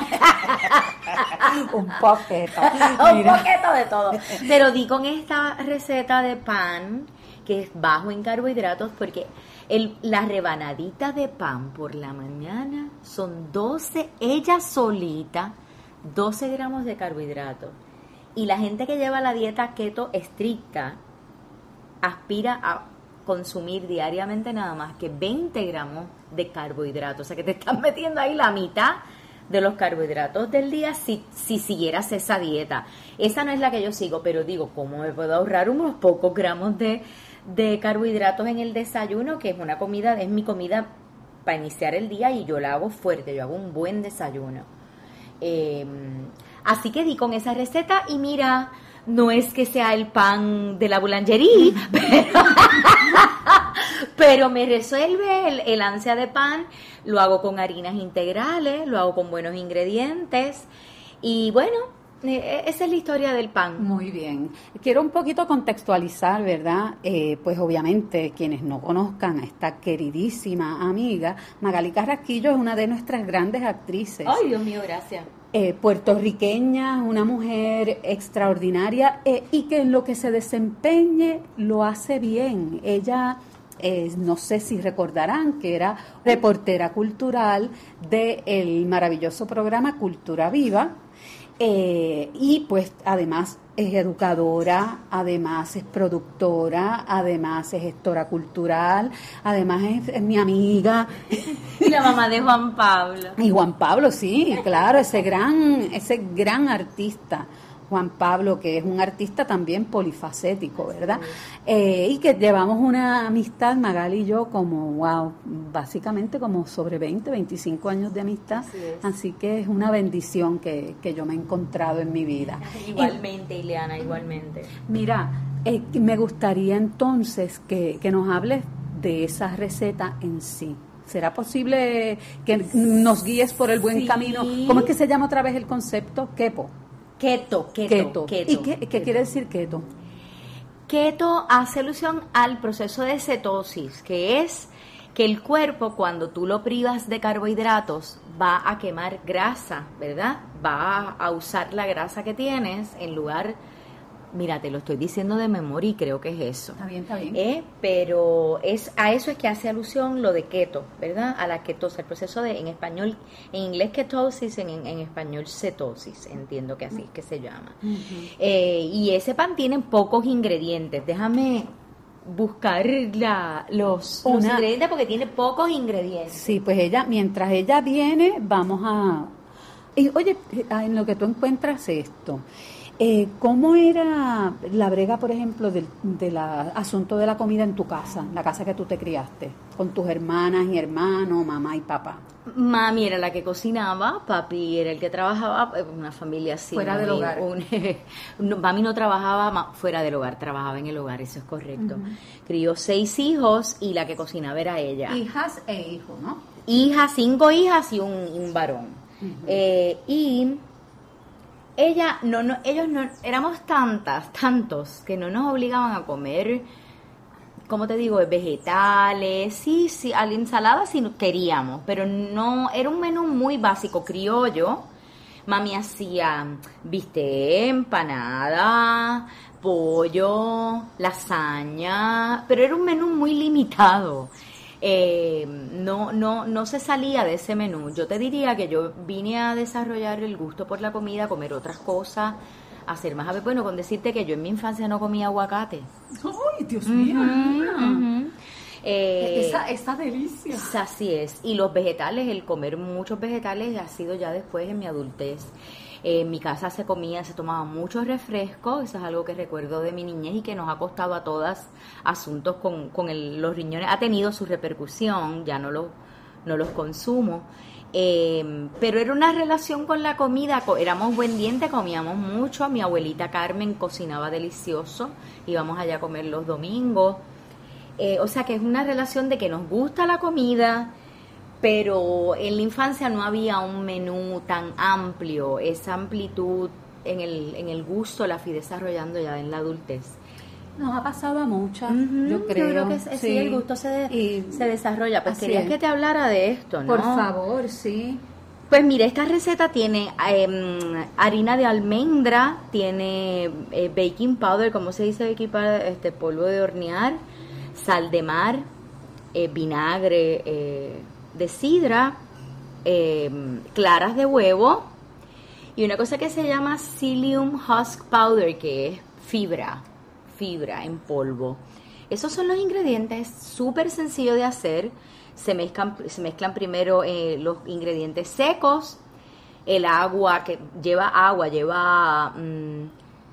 Speaker 3: un poquito.
Speaker 5: un poquito de todo. Pero di con esta receta de pan que es bajo en carbohidratos, porque el, la rebanadita de pan por la mañana son doce, ella solita, doce gramos de carbohidratos. Y la gente que lleva la dieta keto estricta aspira a consumir diariamente nada más que veinte gramos de carbohidratos. O sea que te estás metiendo ahí la mitad de los carbohidratos del día si, si siguieras esa dieta. Esa no es la que yo sigo, pero digo, ¿cómo me puedo ahorrar unos pocos gramos de, de carbohidratos en el desayuno? Que es una comida, es mi comida para iniciar el día y yo la hago fuerte, yo hago un buen desayuno. Eh, así que di con esa receta y mira, no es que sea el pan de la boulangerie, pero, pero me resuelve el, el ansia de pan. Lo hago con harinas integrales, lo hago con buenos ingredientes y bueno, eh, esa es la historia del pan.
Speaker 3: Muy bien. Quiero un poquito contextualizar, ¿verdad? Eh, pues obviamente quienes no conozcan a esta queridísima amiga, Magali Carrasquillo es una de nuestras grandes actrices.
Speaker 5: Ay, Dios mío, gracias.
Speaker 3: Eh, puertorriqueña, una mujer extraordinaria eh, y que en lo que se desempeñe lo hace bien. Ella, eh, no sé si recordarán que era reportera cultural del maravilloso programa Cultura Viva, eh, y pues además es educadora, además es productora, además es gestora cultural, además es, es mi amiga.
Speaker 5: Y la mamá de Juan Pablo.
Speaker 3: Y Juan Pablo, sí, claro, ese gran, ese gran artista, Juan Pablo, que es un artista también polifacético, ¿verdad? Sí. Eh, y que llevamos una amistad, Magali y yo, como, wow, básicamente como sobre veinte, veinticinco años de amistad. Así, Así que es una bendición que, que yo me he encontrado en mi vida.
Speaker 5: Igualmente, y, Ileana, igualmente.
Speaker 3: Mira, eh, me gustaría entonces que, que nos hables de esa receta en sí. ¿Será posible que nos guíes por el buen sí. camino? ¿Cómo es que se llama otra vez el concepto? Kepo.
Speaker 5: Keto, keto,
Speaker 3: keto.
Speaker 5: keto.
Speaker 3: ¿Y qué, qué
Speaker 5: keto.
Speaker 3: quiere decir keto?
Speaker 5: Keto hace alusión al proceso de cetosis, que es que el cuerpo, cuando tú lo privas de carbohidratos, va a quemar grasa, ¿verdad? Va a usar la grasa que tienes en lugar mira, te lo estoy diciendo de memoria y creo que es eso.
Speaker 3: Está bien, está bien.
Speaker 5: Eh, pero es a eso es que hace alusión lo de keto, ¿verdad? A la ketosis, el proceso de, en español, en inglés ketosis, en, en español cetosis, entiendo que así es que se llama. Uh-huh. Eh, y ese pan tiene pocos ingredientes. Déjame buscar la, los, los ingredientes porque tiene pocos ingredientes.
Speaker 3: Sí, pues ella, mientras ella viene, vamos a... Y, oye, en lo que tú encuentras esto, eh, ¿cómo era la brega, por ejemplo, del de la, asunto de la comida en tu casa, la casa que tú te criaste, con tus hermanas y hermanos, mamá y papá?
Speaker 5: Mami era la que cocinaba, papi era el que trabajaba, una familia así.
Speaker 3: Fuera
Speaker 5: muy,
Speaker 3: del hogar.
Speaker 5: Un, no, mami no trabajaba fuera del hogar, trabajaba en el hogar, eso es correcto. Uh-huh. Crió seis hijos y la que cocinaba era ella.
Speaker 3: Hijas e hijos, ¿no?
Speaker 5: Hijas, cinco hijas y un, un varón. Uh-huh. Eh, y ella, no, no, ellos no, éramos tantas, tantos, que no nos obligaban a comer, como te digo, vegetales, sí, sí, a la ensalada sí queríamos, pero no, era un menú muy básico, criollo. Mami hacía bistec, empanada, pollo, lasaña, pero era un menú muy limitado. Eh, no, no, no se salía de ese menú. Yo te diría que yo vine a desarrollar el gusto por la comida, a comer otras cosas, a hacer más ave. Bueno, con decirte que yo en mi infancia no comía aguacate.
Speaker 3: ¡Ay, Dios mío!
Speaker 5: Uh-huh, uh-huh. Eh,
Speaker 3: esa, esa delicia.
Speaker 5: Así es. Y los vegetales, el comer muchos vegetales ha sido ya después en mi adultez. Eh, en mi casa se comía, se tomaba mucho refresco, eso es algo que recuerdo de mi niñez y que nos ha costado a todas asuntos con, con el, los riñones, ha tenido su repercusión, ya no, lo, no los consumo, eh, pero era una relación con la comida, éramos buen diente, comíamos mucho, mi abuelita Carmen cocinaba delicioso, íbamos allá a comer los domingos, eh, o sea que es una relación de que nos gusta la comida, pero en la infancia no había un menú tan amplio, esa amplitud en el, en el gusto la fui desarrollando ya en la adultez.
Speaker 3: Nos ha pasado a muchas,
Speaker 5: uh-huh,
Speaker 3: yo creo.
Speaker 5: Yo creo que sí, sí el gusto se, de,
Speaker 3: y,
Speaker 5: se desarrolla. Pues querías es. que te hablara de esto, ¿no?
Speaker 3: Por favor, sí.
Speaker 5: Pues mire, esta receta tiene eh, harina de almendra, tiene eh, baking powder, ¿cómo se dice baking powder? Este, polvo de hornear, sal de mar, eh, vinagre, eh, de sidra, eh, claras de huevo y una cosa que se llama psyllium husk powder, que es fibra, fibra en polvo. Esos son los ingredientes, súper sencillo de hacer. Se mezclan, se mezclan primero eh, los ingredientes secos, el agua, que lleva agua, lleva mmm,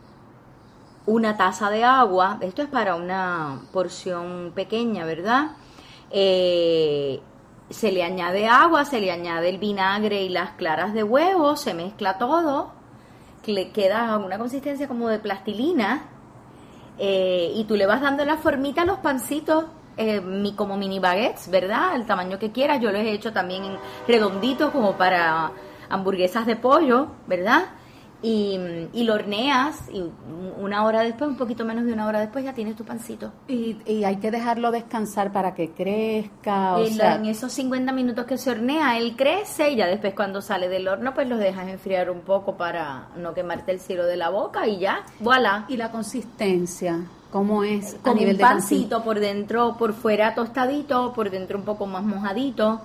Speaker 5: una taza de agua. Esto es para una porción pequeña, ¿verdad? Eh... Se le añade agua, se le añade el vinagre y las claras de huevo, se mezcla todo, que le queda una consistencia como de plastilina, eh, y tú le vas dando la formita a los pancitos, eh, mi, como mini baguettes, ¿verdad? El tamaño que quieras. Yo los he hecho también en redonditos como para hamburguesas de pollo, ¿verdad? Y, y lo horneas y una hora después, un poquito menos de una hora después, ya tienes tu pancito.
Speaker 3: Y, y hay que dejarlo descansar para que crezca. O
Speaker 5: en,
Speaker 3: sea,
Speaker 5: en esos cincuenta minutos que se hornea, él crece y ya después cuando sale del horno, pues los dejas enfriar un poco para no quemarte el cielo de la boca y ya, voilà.
Speaker 3: ¿Y la consistencia? ¿Cómo es?
Speaker 5: Como
Speaker 3: a nivel
Speaker 5: un
Speaker 3: de
Speaker 5: pancito, por dentro, por fuera tostadito, por dentro un poco más mojadito.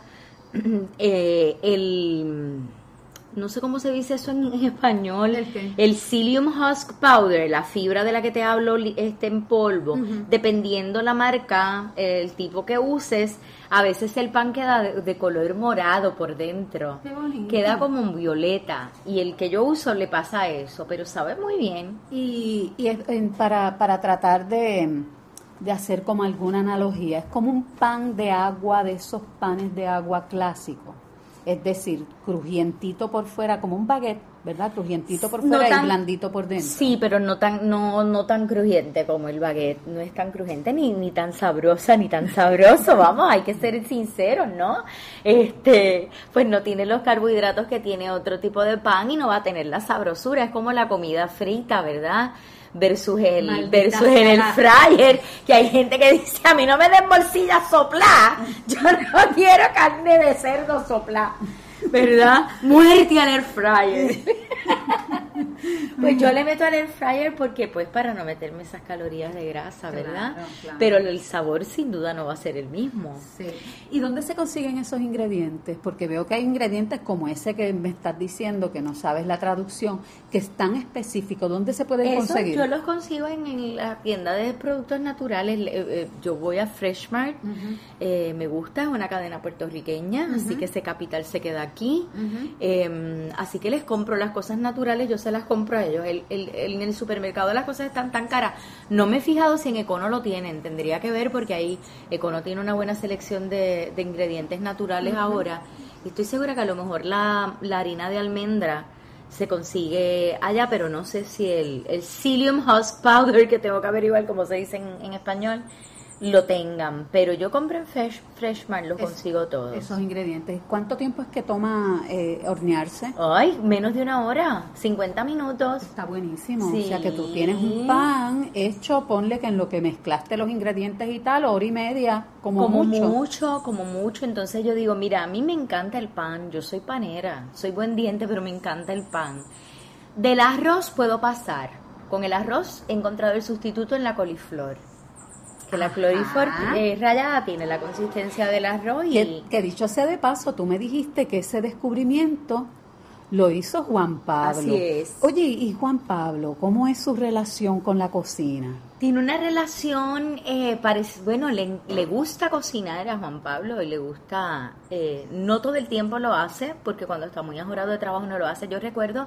Speaker 5: eh, el... No sé cómo se dice eso en, en español.
Speaker 3: ¿El qué?
Speaker 5: El psyllium husk powder, la fibra de la que te hablo, este en polvo. Uh-huh. Dependiendo la marca, el tipo que uses, a veces el pan queda de, de color morado por dentro.
Speaker 3: Qué bonito.
Speaker 5: Queda como un violeta. Y el que yo uso le pasa eso, pero sabe muy bien.
Speaker 3: Y, y es, en, para, para tratar de, de hacer como alguna analogía, es como un pan de agua, de esos panes de agua clásicos. Es decir, crujientito por fuera, como un baguette, ¿verdad? Crujientito por fuera no tan, y blandito por dentro.
Speaker 5: Sí, pero no tan no no tan crujiente como el baguette. No es tan crujiente ni, ni tan sabrosa ni tan sabroso. Vamos, hay que ser sinceros, ¿no? Este, pues no tiene los carbohidratos que tiene otro tipo de pan y no va a tener la sabrosura. Es como la comida frita, ¿verdad? Versus el Maldita versus en el fryer, que hay gente que dice, a mí no me den morcilla soplá, yo no quiero carne de cerdo soplá, ¿verdad? Muerte al air fryer. Pues yo le meto al air fryer porque pues para no meterme esas calorías de grasa, ¿verdad?
Speaker 3: Claro, claro.
Speaker 5: Pero el sabor sin duda no va a ser el mismo.
Speaker 3: Sí. ¿Y dónde se consiguen esos ingredientes? Porque veo que hay ingredientes como ese que me estás diciendo, que no sabes la traducción, que es tan específico. ¿Dónde se pueden
Speaker 5: Eso
Speaker 3: conseguir?
Speaker 5: yo los consigo en, en la tienda de productos naturales. Eh, eh, yo voy a Fresh Mart, uh-huh. eh, me gusta, es una cadena puertorriqueña, uh-huh. así que ese capital se queda aquí. Uh-huh. eh, así que les compro las cosas naturales, yo se las compro a ellos. El, el, el, en el supermercado las cosas están tan caras. No me he fijado si en Econo lo tienen, tendría que ver porque ahí Econo tiene una buena selección de, de ingredientes naturales uh-huh. ahora. Y estoy segura que a lo mejor la, la harina de almendra se consigue allá, pero no sé si el, el psyllium husk powder, que tengo que averiguar cómo se dice en, en español, lo tengan. Pero yo compro en Fresh, Fresh Mart, los es, consigo todos.
Speaker 3: Esos ingredientes. ¿Cuánto tiempo es que toma eh, hornearse?
Speaker 5: Ay, menos de una hora, cincuenta minutos.
Speaker 3: Está buenísimo.
Speaker 5: Sí.
Speaker 3: O sea que tú tienes un pan hecho, ponle que en lo que mezclaste los ingredientes y tal, hora y media, como,
Speaker 5: como
Speaker 3: mucho.
Speaker 5: Como mucho, como mucho. Entonces yo digo, mira, a mí me encanta el pan, yo soy panera, soy buen diente, pero me encanta el pan. Del arroz puedo pasar. Con el arroz he encontrado el sustituto en la coliflor. Que la coliflor eh, rallada tiene la consistencia del arroz y...
Speaker 3: Que, que dicho sea de paso, tú me dijiste que ese descubrimiento lo hizo Juan Pablo.
Speaker 5: Así es.
Speaker 3: Oye, y Juan Pablo, ¿cómo es su relación con la cocina?
Speaker 5: Tiene una relación, eh, parece, bueno, le, le gusta cocinar a Juan Pablo y le gusta, eh, no todo el tiempo lo hace, porque cuando está muy ajorado de trabajo no lo hace. Yo recuerdo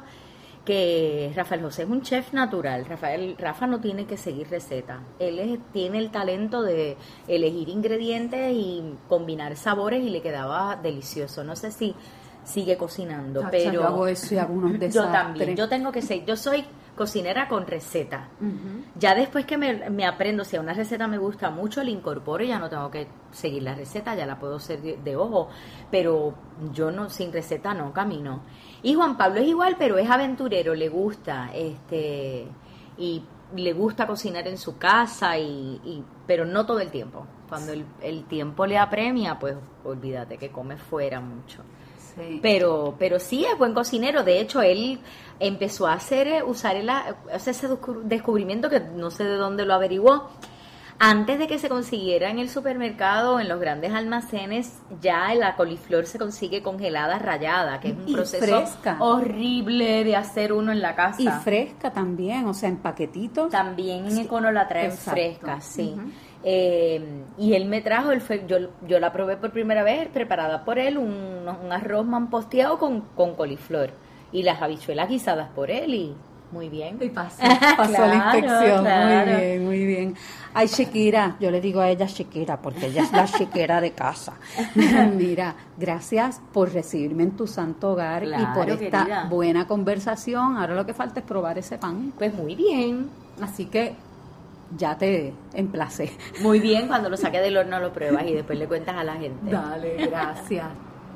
Speaker 5: que Rafael José es un chef natural. Rafael, Rafa no tiene que seguir receta. Él es, tiene el talento de elegir ingredientes y combinar sabores y le quedaba delicioso. No sé si sigue cocinando,
Speaker 3: Tacha,
Speaker 5: pero
Speaker 3: yo hago eso y hago unos desastres.
Speaker 5: Yo también. Yo tengo que ser, yo soy cocinera con receta.
Speaker 3: Uh-huh.
Speaker 5: Ya después que me, me aprendo, si a una receta me gusta mucho, la incorporo y ya no tengo que seguir la receta, ya la puedo hacer de, de ojo. Pero yo no, sin receta no camino. Y Juan Pablo es igual, pero es aventurero, le gusta, este, y le gusta cocinar en su casa, y, y pero no todo el tiempo. Cuando el, el tiempo le apremia, pues olvídate que come fuera mucho. Sí. Pero, pero sí es buen cocinero. De hecho, él empezó a hacer, usar el, hacer ese descubrimiento que no sé de dónde lo averiguó. Antes de que se consiguiera en el supermercado, en los grandes almacenes, ya la coliflor se consigue congelada, rallada, que es un
Speaker 3: y
Speaker 5: proceso
Speaker 3: fresca.
Speaker 5: horrible de hacer uno en la casa.
Speaker 3: Y fresca también, o sea, en paquetitos.
Speaker 5: También en
Speaker 3: sí.
Speaker 5: Econo la traen
Speaker 3: Exacto.
Speaker 5: fresca, sí.
Speaker 3: Uh-huh.
Speaker 5: Eh, y él me trajo, él fue, yo, yo la probé por primera vez, preparada por él, un, un arroz mamposteado con, con coliflor. Y las habichuelas guisadas por él y... Muy bien.
Speaker 3: Y pasó, pasó
Speaker 5: claro,
Speaker 3: la inspección.
Speaker 5: Claro.
Speaker 3: Muy bien, muy bien. Ay, Shakira, yo le digo a ella Shakira porque ella es la Shakira de casa. Mira, gracias por recibirme en tu santo hogar
Speaker 5: claro,
Speaker 3: y por esta
Speaker 5: querida.
Speaker 3: buena conversación. Ahora lo que falta es probar ese pan.
Speaker 5: Pues muy bien.
Speaker 3: Así que ya te emplacé.
Speaker 5: Muy bien, cuando lo saque del horno lo pruebas y después le cuentas a la gente.
Speaker 3: Dale, gracias.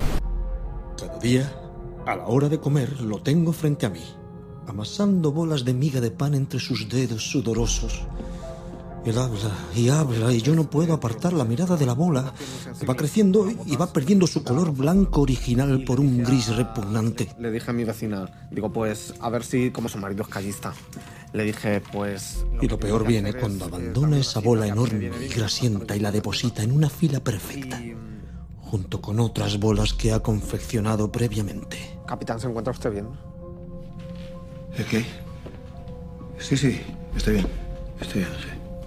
Speaker 6: Cada día, a la hora de comer, lo tengo frente a mí, amasando bolas de miga de pan entre sus dedos sudorosos. Él habla y habla y yo no puedo apartar la mirada de la bola, que va creciendo y va perdiendo su color blanco original por un gris repugnante.
Speaker 7: Le dije a mi vecina, digo, pues a ver si, como su marido es callista, le dije, pues...
Speaker 6: Y lo peor viene cuando abandona esa bola enorme y grasienta y la deposita en una fila perfecta, junto con otras bolas que ha confeccionado previamente.
Speaker 7: Capitán, ¿se encuentra usted bien?
Speaker 8: ¿El qué? Sí, sí, estoy bien. Estoy bien, sí.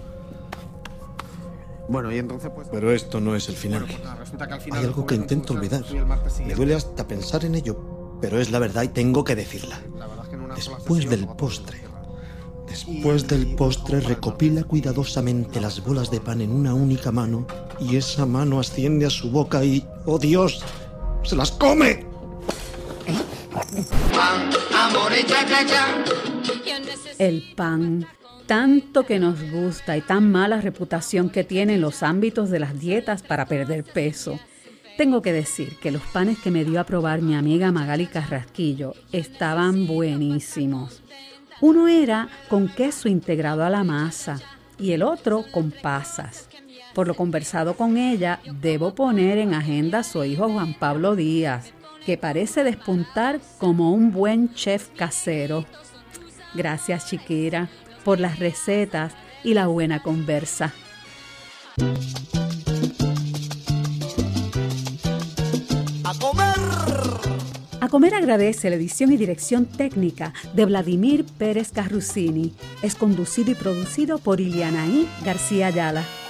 Speaker 7: Bueno, y entonces pues...
Speaker 6: Pero esto no es el final.
Speaker 7: Bueno, pues nada, resulta que al final
Speaker 6: Hay algo que intento olvidar. Me duele hasta pensar en ello, pero es la verdad y tengo que decirla. Después del postre, después del postre recopila cuidadosamente las bolas de pan en una única mano y esa mano asciende a su boca y, ¡oh Dios!, ¡se las come!
Speaker 3: El pan, tanto que nos gusta y tan mala reputación que tiene en los ámbitos de las dietas para perder peso. Tengo que decir que los panes que me dio a probar mi amiga Magali Carrasquillo estaban buenísimos. Uno era con queso integrado a la masa y el otro con pasas. Por lo conversado con ella, debo poner en agenda a su hijo Juan Pablo Díaz, que parece despuntar como un buen chef casero. Gracias, Chiquira, por las recetas y la buena conversa.
Speaker 9: ¡A comer!
Speaker 3: A Comer agradece la edición y dirección técnica de Vladimir Pérez Carrusini. Es conducido y producido por Ilianaí García Ayala.